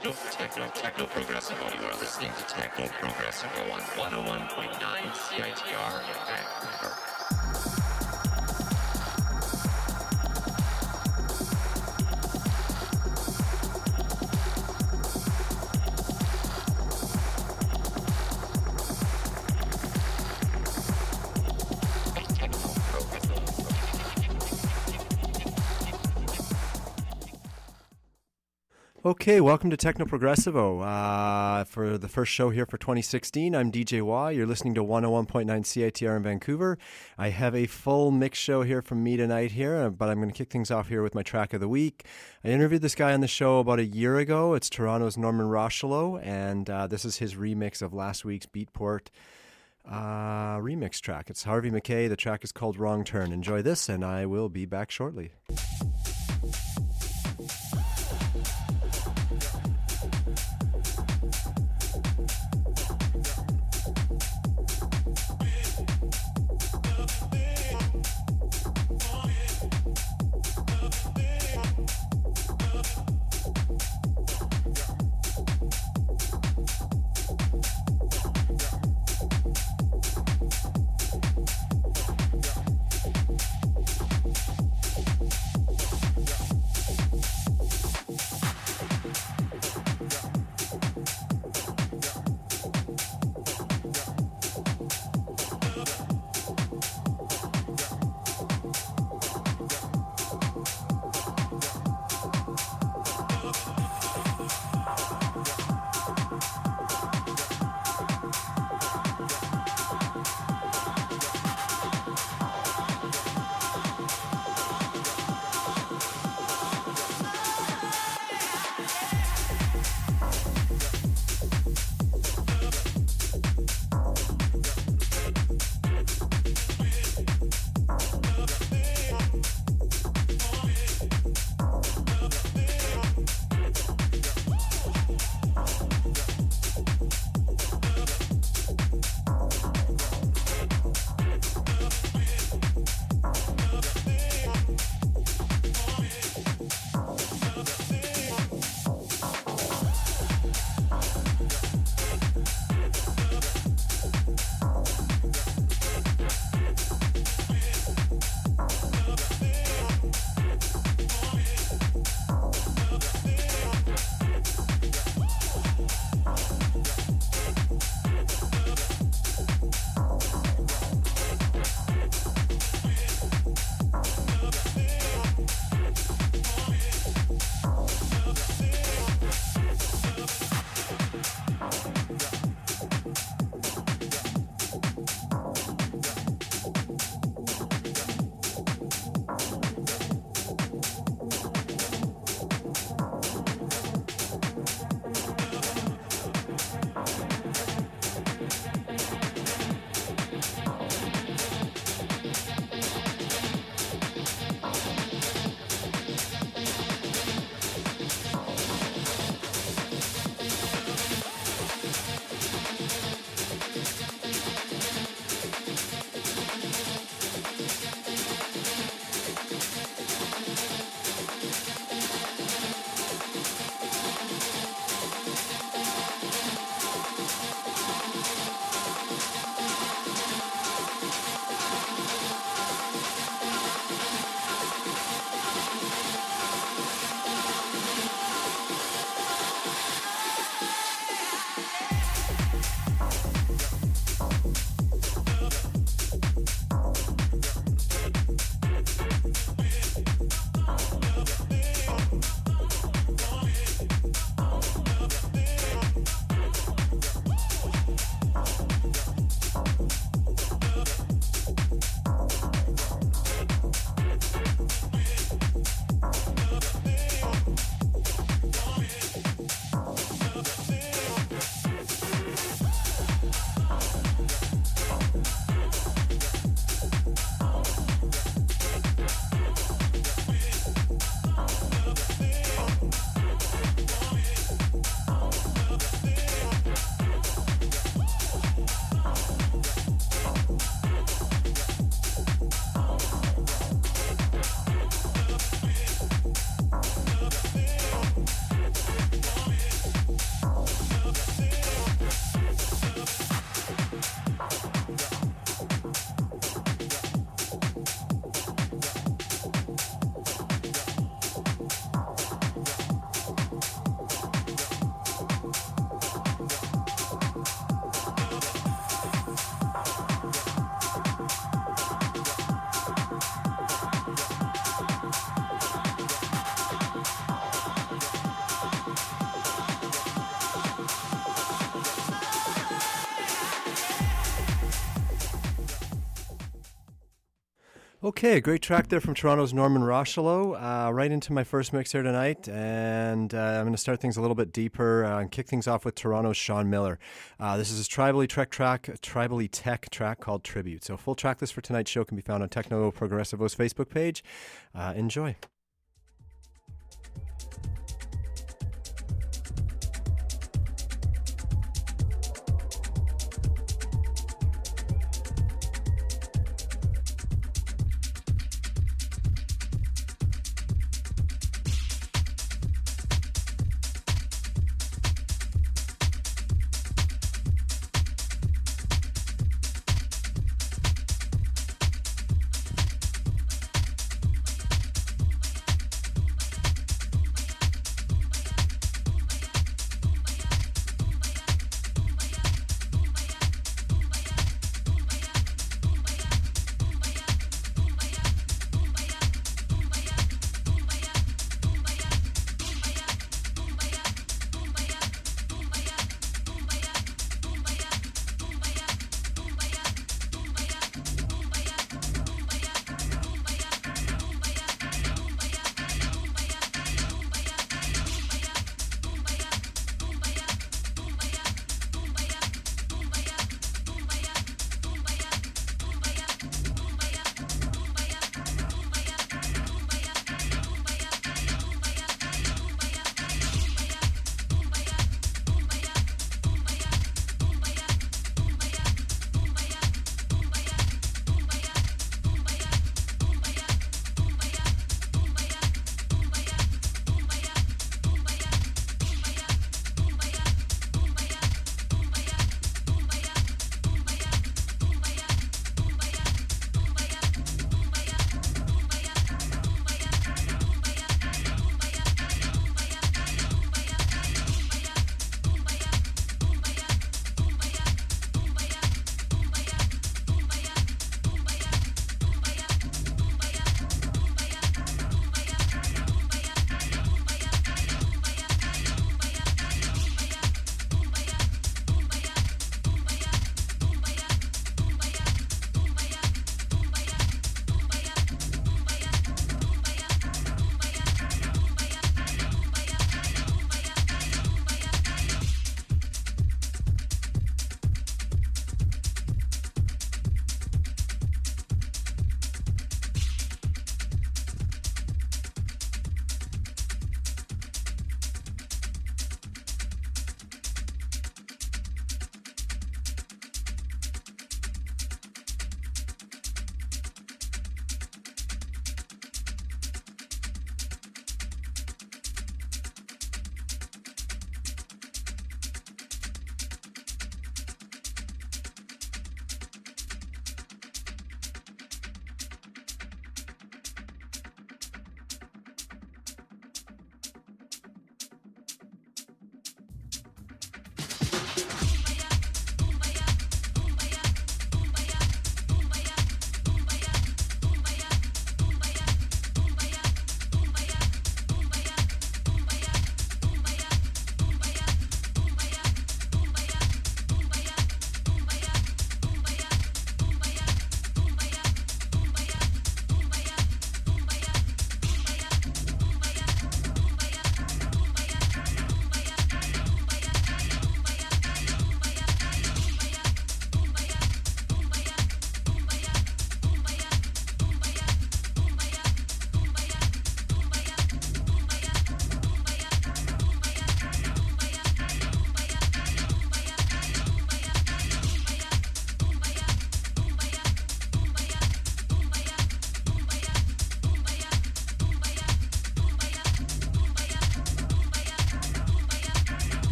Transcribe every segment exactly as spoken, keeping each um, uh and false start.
techno, techno, techno progressive. You are listening to Techno Progressive on one oh one point nine C I T R in Vancouver. Okay, welcome to Techno Progressivo. Uh, for the first show here for twenty sixteen, I'm D J Y. You're listening to one oh one point nine C I T R in Vancouver. I have a full mix show here from me tonight here, but I'm going to kick things off here with my track of the week. I interviewed this guy on the show about a year ago. It's Toronto's Norman Rocheleau, and uh, this is his remix of last week's Beatport uh, remix track. It's Harvey McKay. The track is called Wrong Turn. Enjoy this, and I will be back shortly. Okay, great track there from Toronto's Norman Rochelo. Uh, right into my first mix here tonight, and uh, I'm going to start things a little bit deeper uh, and kick things off with Toronto's Sean Miller. Uh, this is his Tribally Trek track, Tribally Tech track called Tribute. So full track list for tonight's show can be found on Techno Progressivo's Facebook page. Uh, enjoy.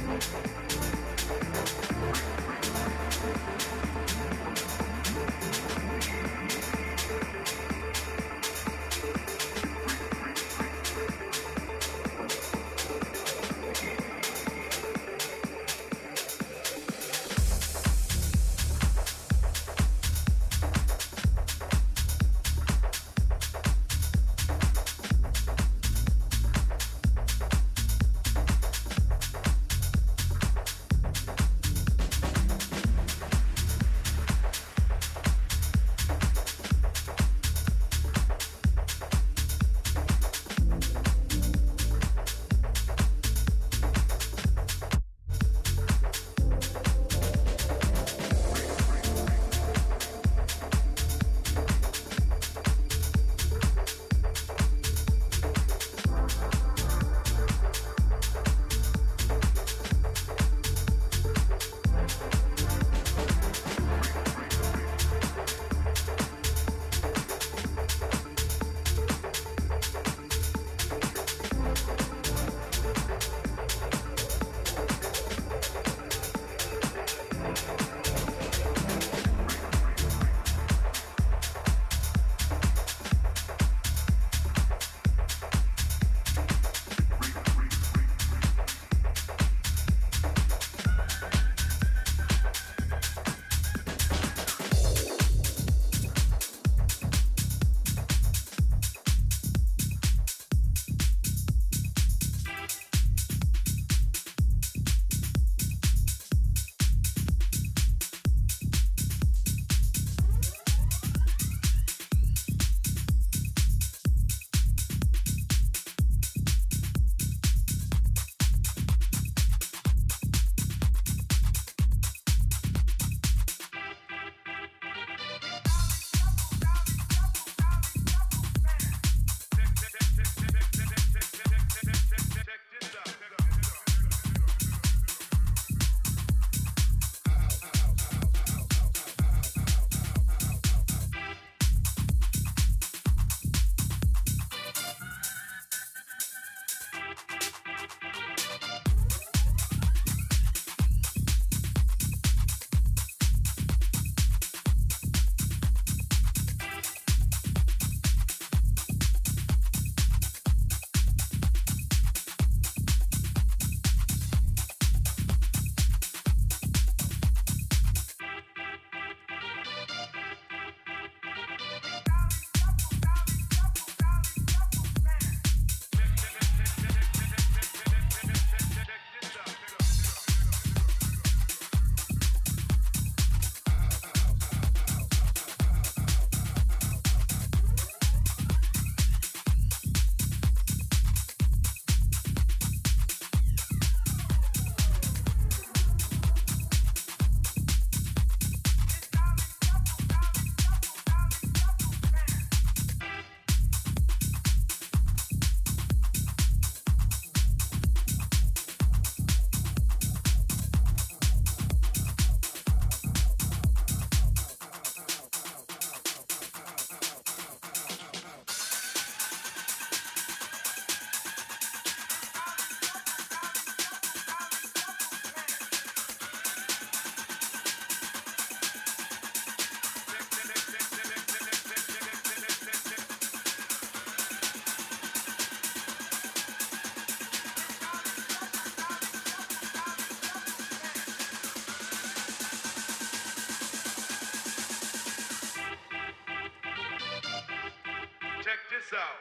this out.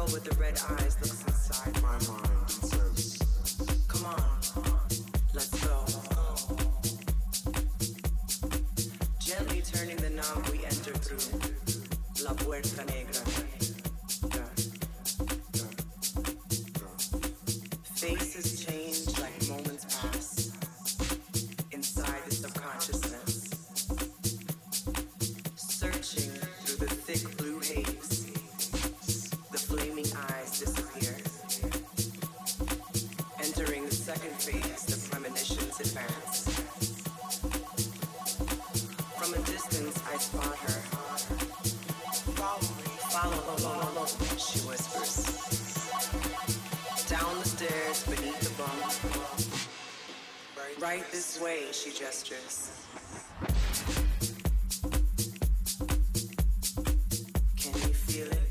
girl with the red eyes looks inside my mind and says, come on, let's go. Gently turning the knob, we enter through La Puerta Negra. Faces change like moments pass inside the subconsciousness. Searching through the thick blue haze, the flaming eyes disappear. Entering the second phase, the premonitions advance. From a distance, I spot her. Follow me, follow, follow, follow, she whispers. Down the stairs, beneath the bunk. Right this way, she gestures. Can you feel it?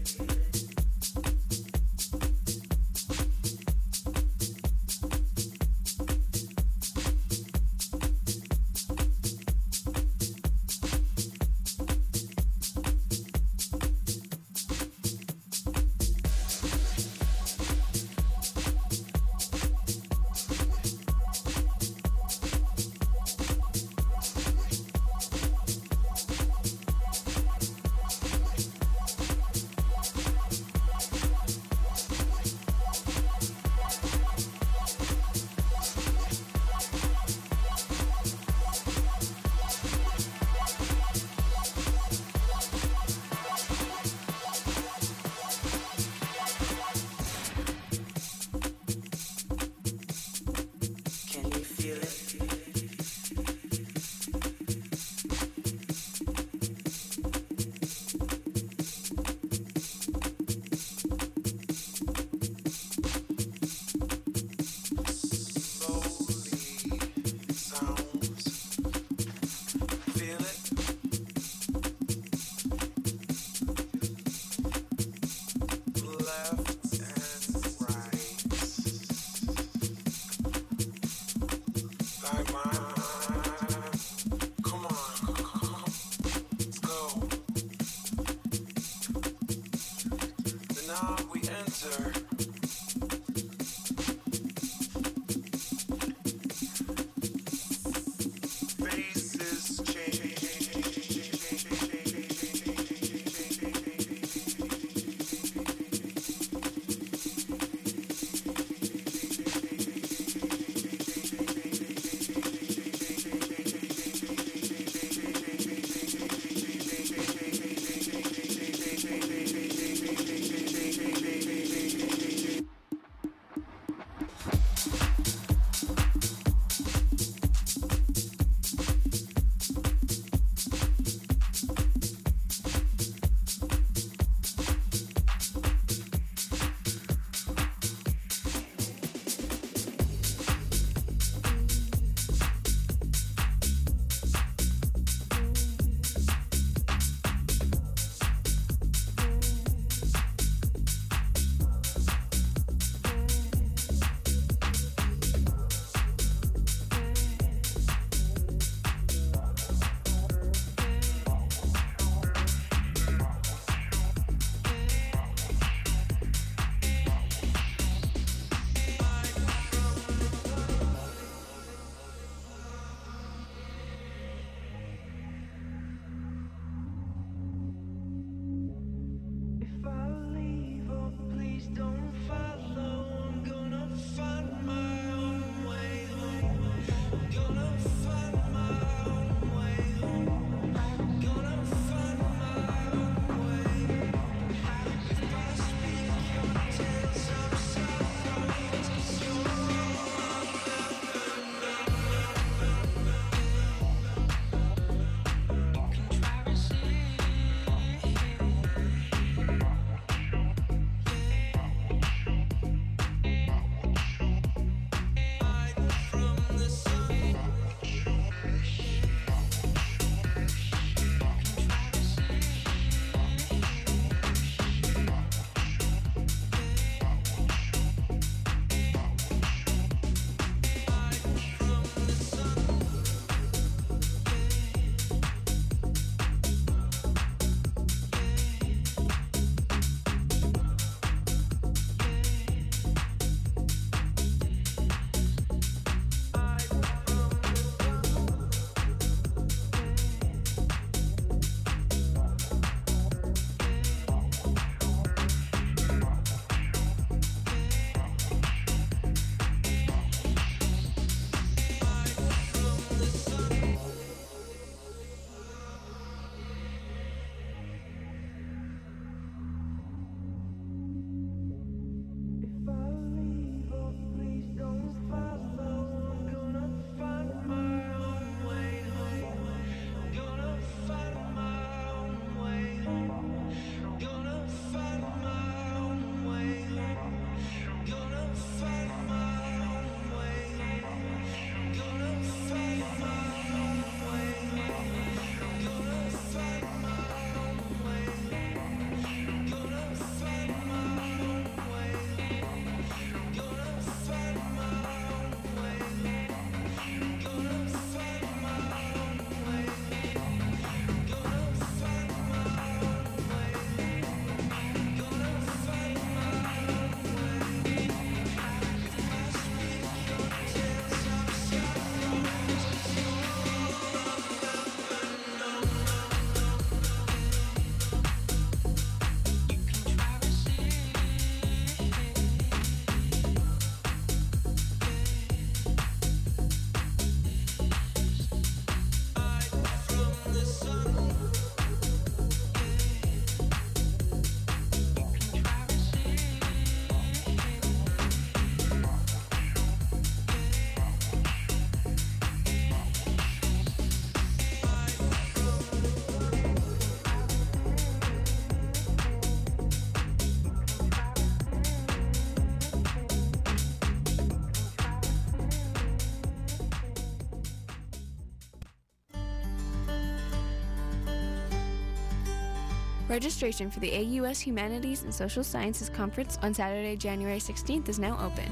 Registration for the A U S Humanities and Social Sciences Conference on Saturday, January sixteenth is now open.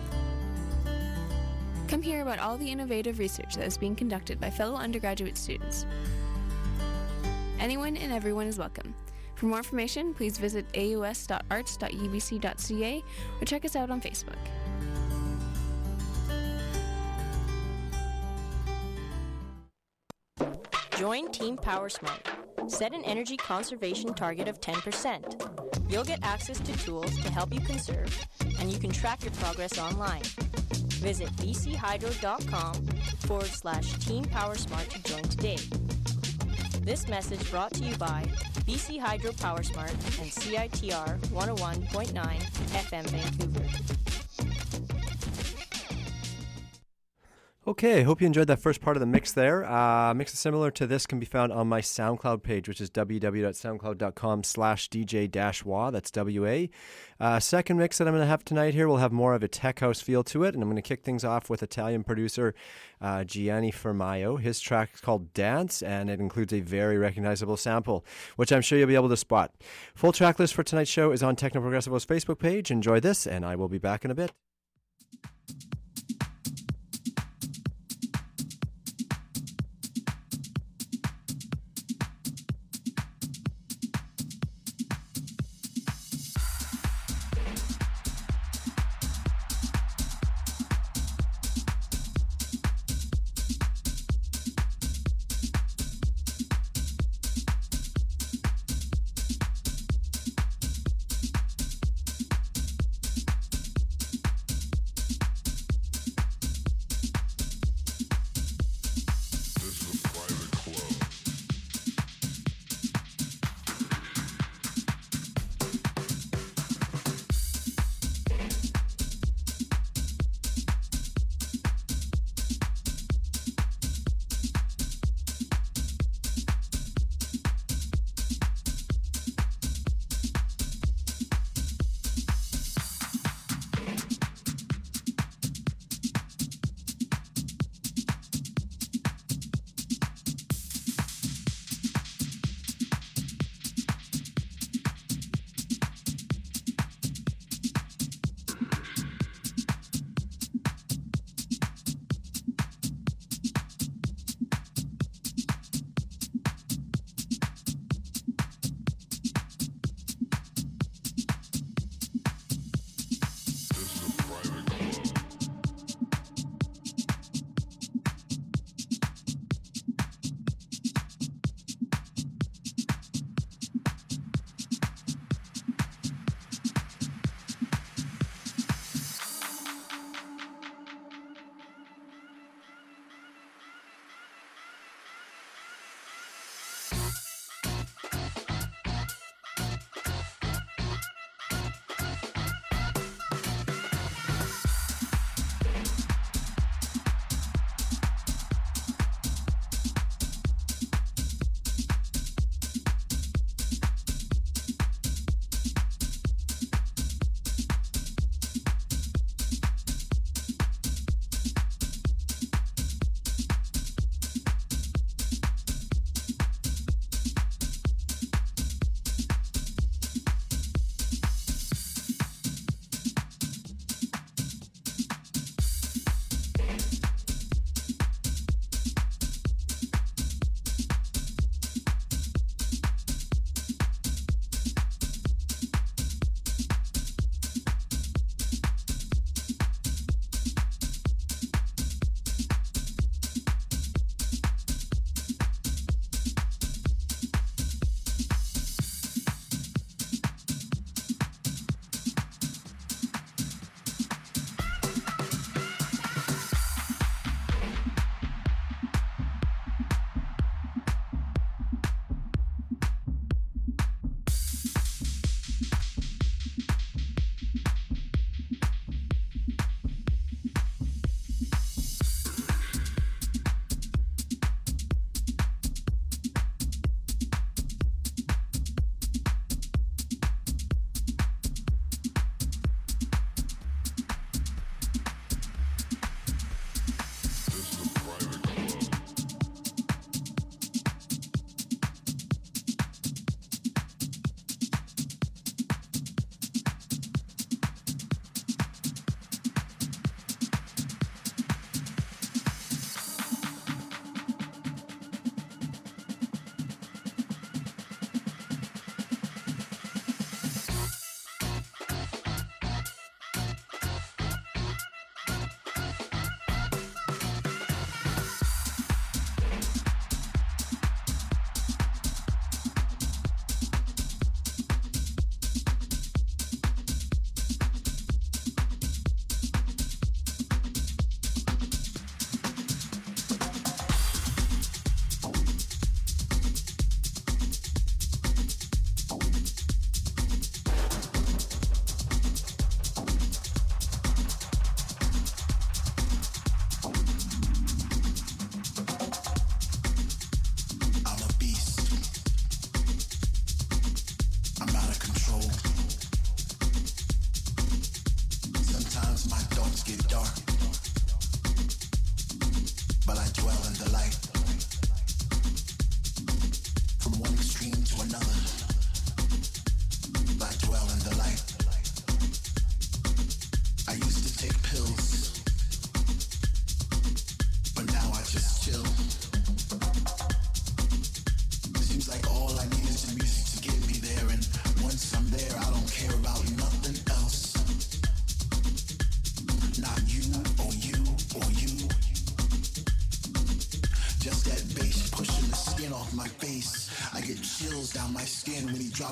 Come hear about all the innovative research that is being conducted by fellow undergraduate students. Anyone and everyone is welcome. For more information, please visit a u s dot arts dot u b c dot c a or check us out on Facebook. Join Team PowerSmart. Set an energy conservation target of ten percent. You'll get access to tools to help you conserve, and you can track your progress online. Visit bchydro.com forward slash Team PowerSmart to join today. This message brought to you by B C Hydro PowerSmart and C I T R one oh one point nine F M Vancouver. Okay, hope you enjoyed that first part of the mix there. Uh, mixes similar to this can be found on my SoundCloud page, which is www.soundcloud.com slash DJ dash wah. That's W A. Uh, second mix that I'm going to have tonight here will have more of a tech house feel to it, and I'm going to kick things off with Italian producer uh, Gianni Fermaio. His track is called Dance, and it includes a very recognizable sample, which I'm sure you'll be able to spot. Full track list for tonight's show is on Techno Progressivo's Facebook page. Enjoy this, and I will be back in a bit.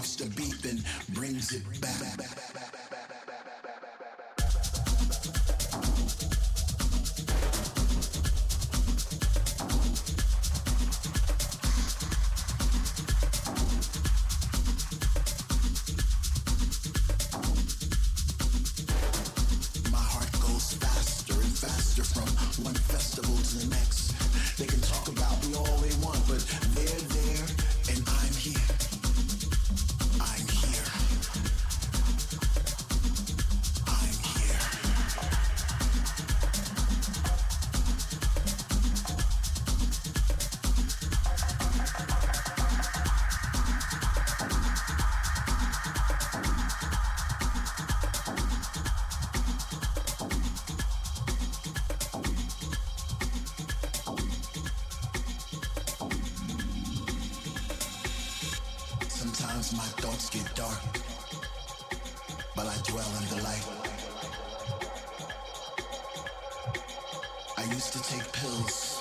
drops the beat, then brings it back. My heart goes faster and faster from one festival to the next. They can talk about me all they want, but they're there and I'm here. I'm here. I'm here. Sometimes my thoughts get dark, but I dwell in the light. I used to take pills,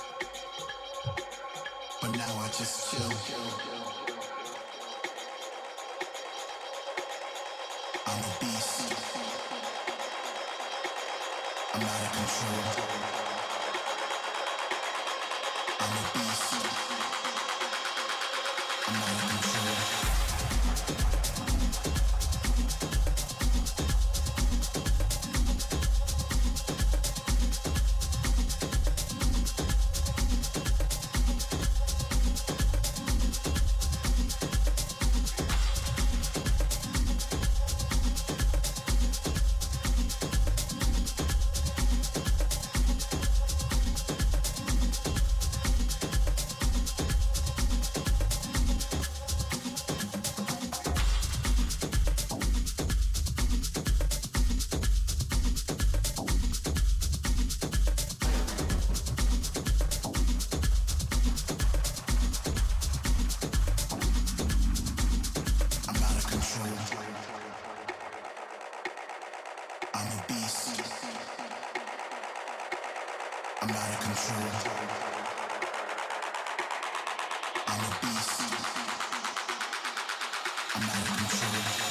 but now I just chill. I'm a beast. I'm out of control. I'm a beast. I'm out of control. I'm out of control. I'm a beast. I'm out of control. I'm a beast. I'm out of control.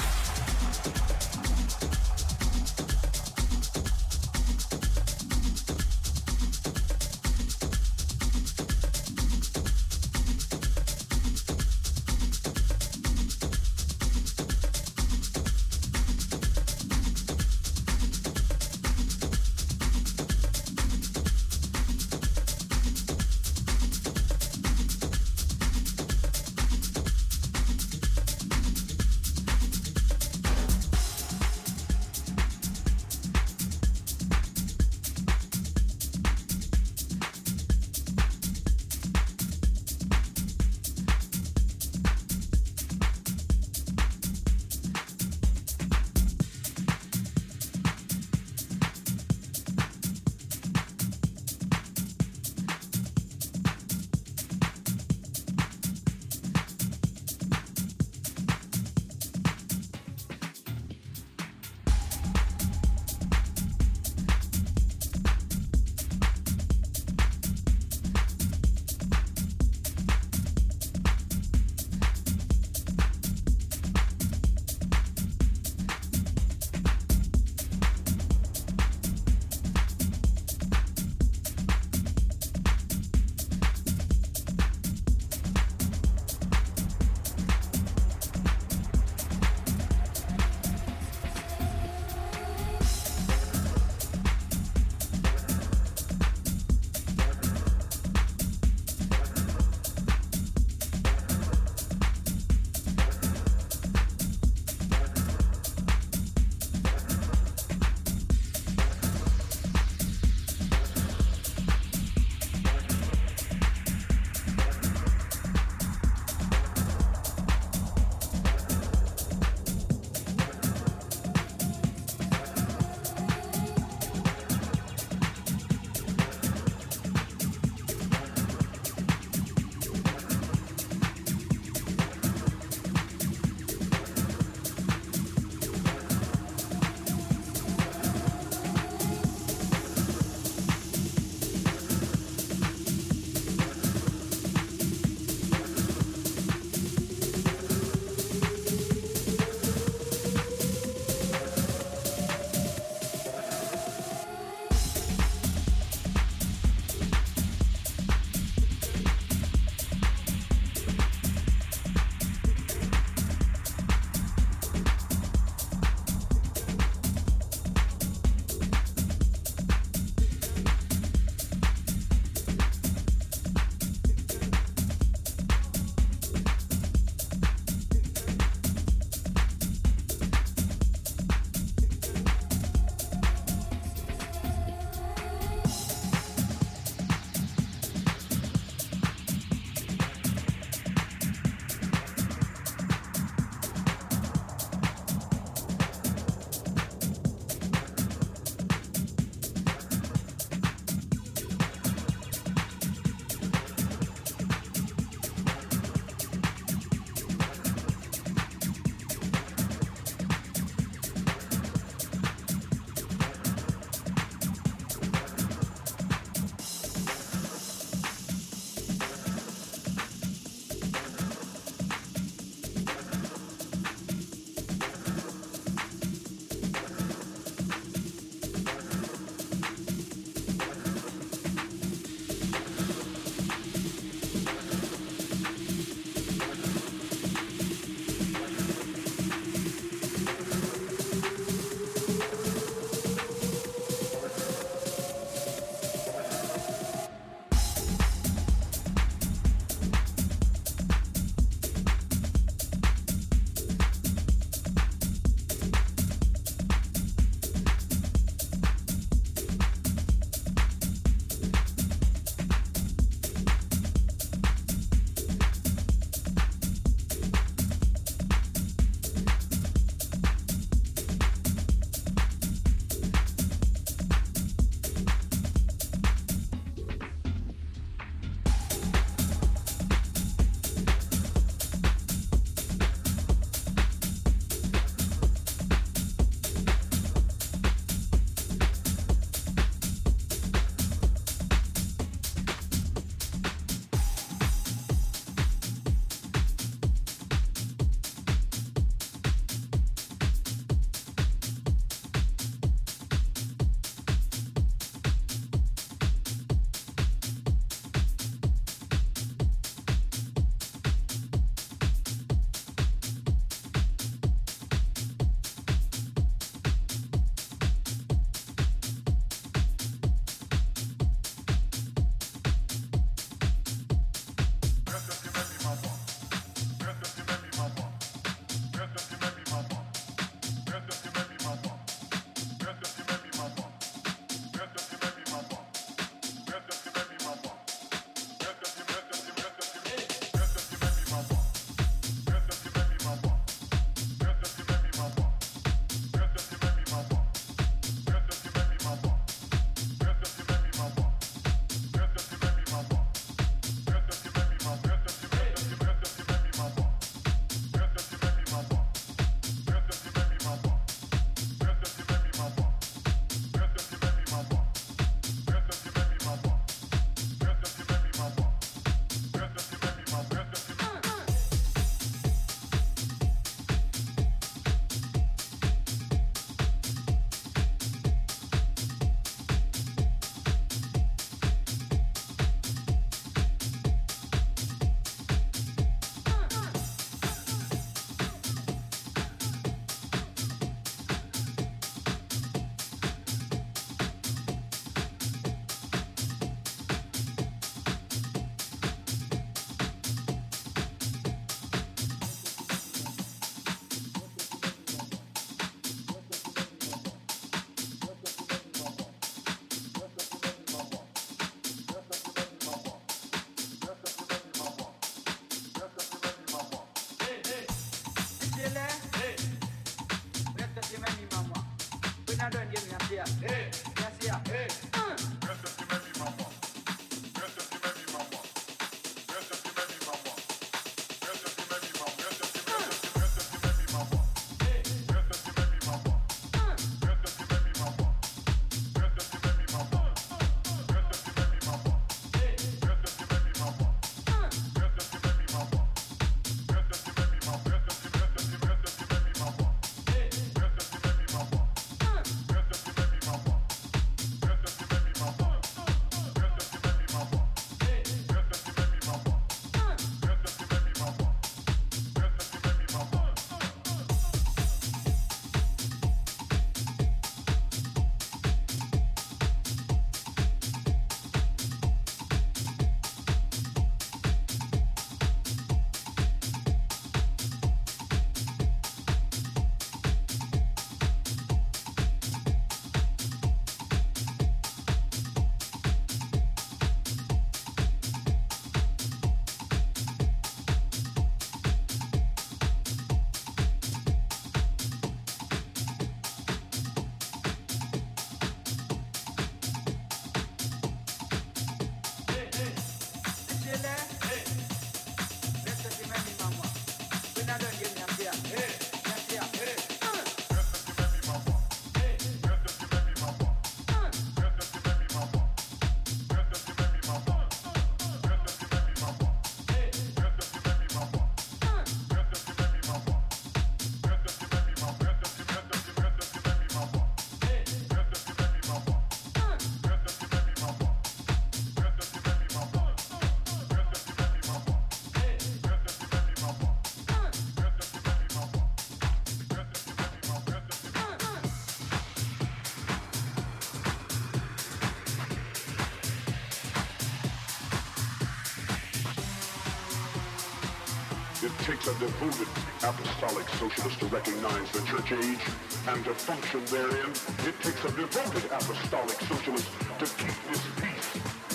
It takes a devoted apostolic socialist to recognize the church age and to function therein. It takes a devoted apostolic socialist to keep this peace.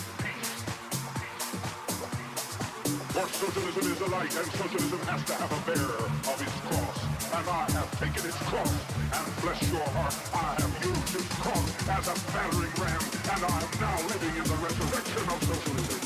For socialism is a light, and socialism has to have a bearer of its cross. And I have taken its cross, and bless your heart, I have used its cross as a battering ram, and I am now living in the resurrection of socialism.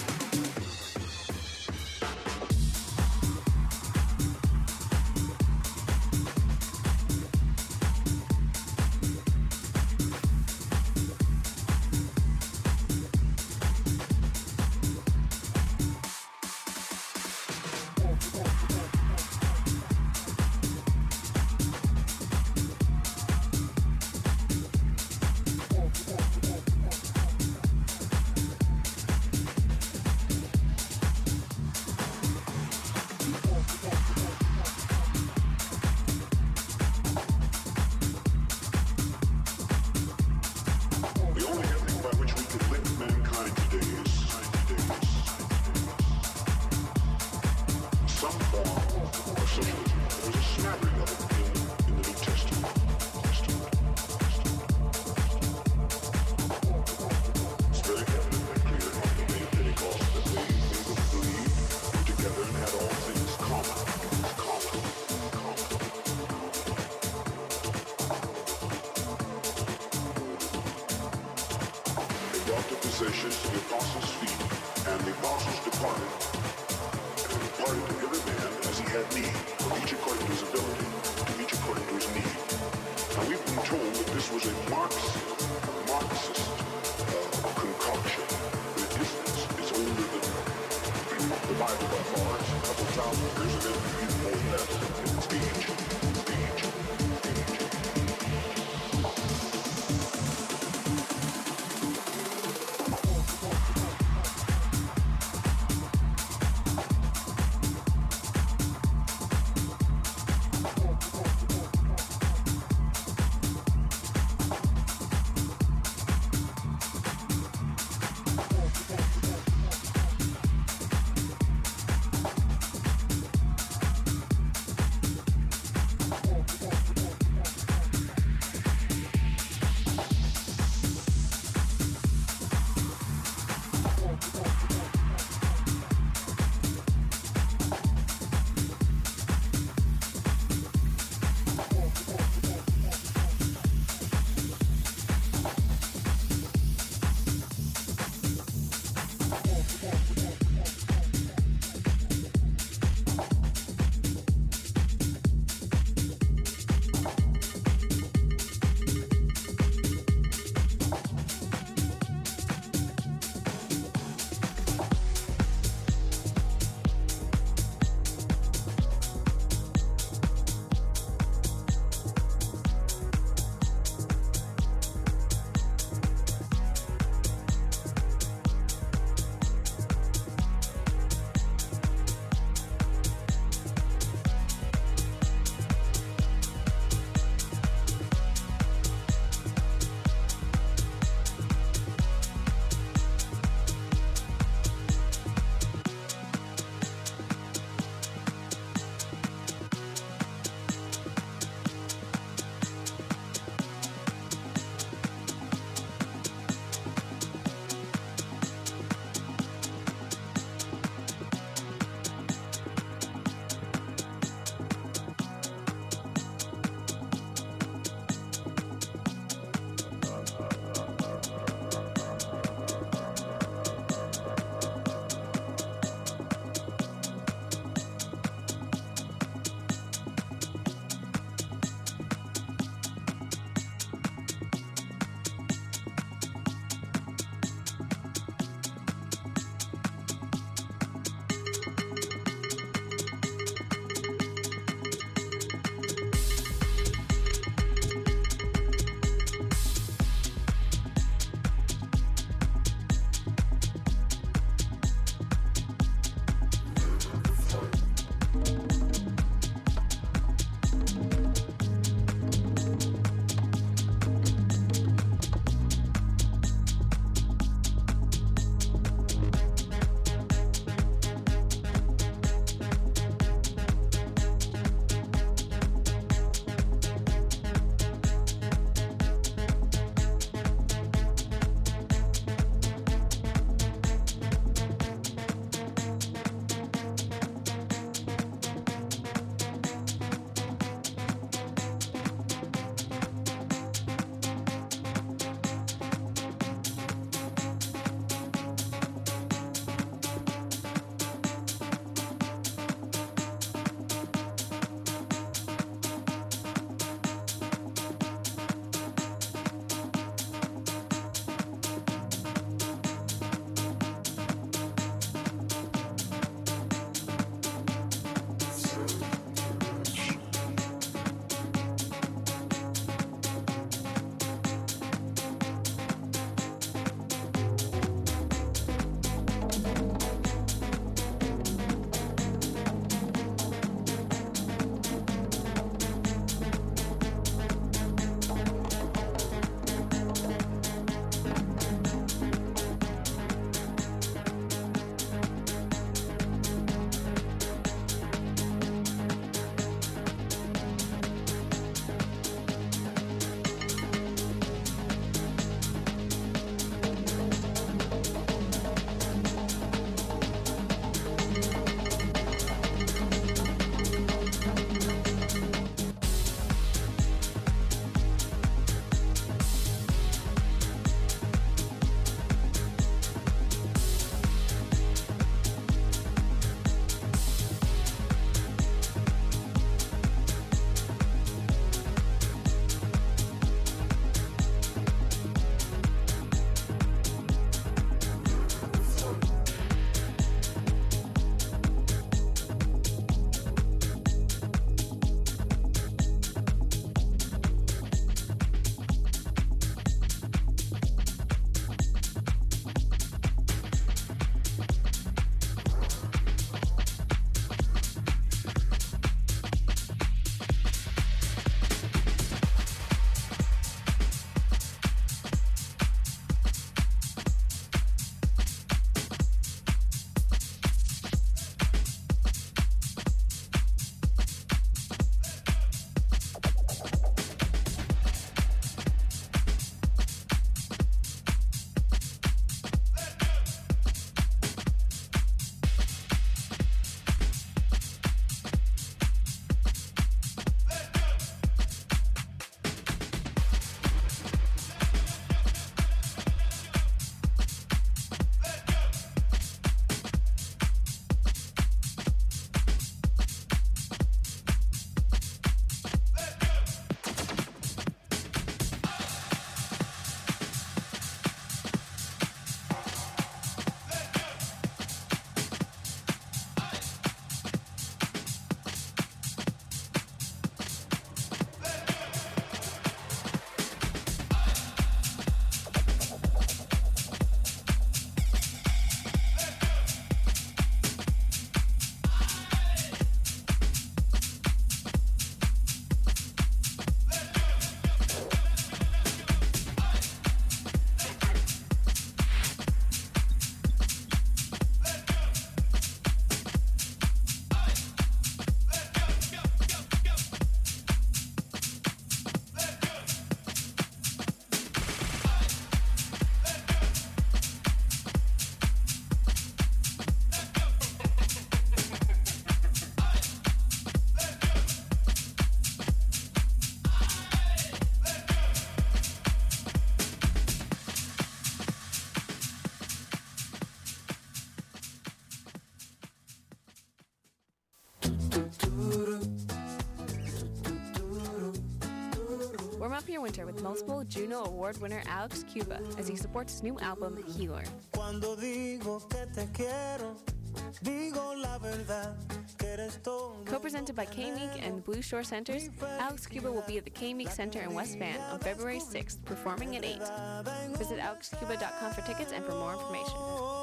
your winter with multiple Juno Award winner Alex Cuba as he supports his new album, Healer. Cuando digo que te quiero, digo la verdad, que eres todo. Co-presented by K-Meek and the Blue Shore Centers, Alex Cuba will be at the K-Meek Center in West Van on February sixth, performing at eight. Visit alex cuba dot com for tickets and for more information.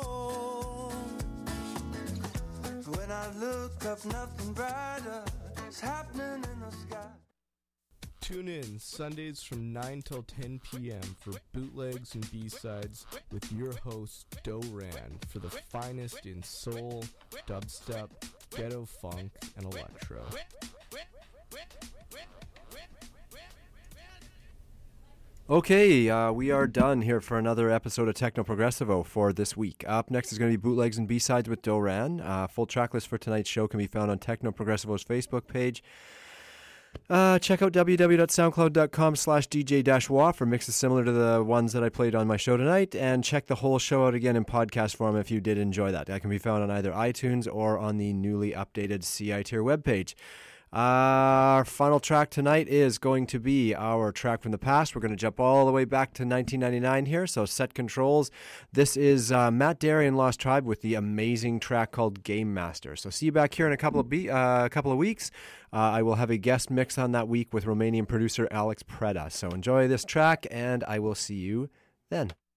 When I look up, nothing brighter is happening in the sky. Tune in Sundays from nine till ten p.m. for bootlegs and B-sides with your host, Do Ran, for the finest in soul, dubstep, ghetto funk, and electro. Okay, uh, we are done here for another episode of Techno Progressivo for this week. Up next is going to be Bootlegs and B-Sides with Doran. Uh, full track list for tonight's show can be found on Techno Progressivo's Facebook page. Uh, check out w w w dot soundcloud dot com slash d j dash w a for mixes similar to the ones that I played on my show tonight, and check the whole show out again in podcast form if you did enjoy that. That can be found on either iTunes or on the newly updated C I Tier webpage. Uh, our final track tonight is going to be our track from the past. We're going to jump all the way back to nineteen ninety-nine here, so set controls. This is uh, Matt Derry and Lost Tribe with the amazing track called Game Master. So see you back here in a couple of be- uh, a couple of weeks. Uh, I will have a guest mix on that week with Romanian producer Alex Preda. So enjoy this track, and I will see you then.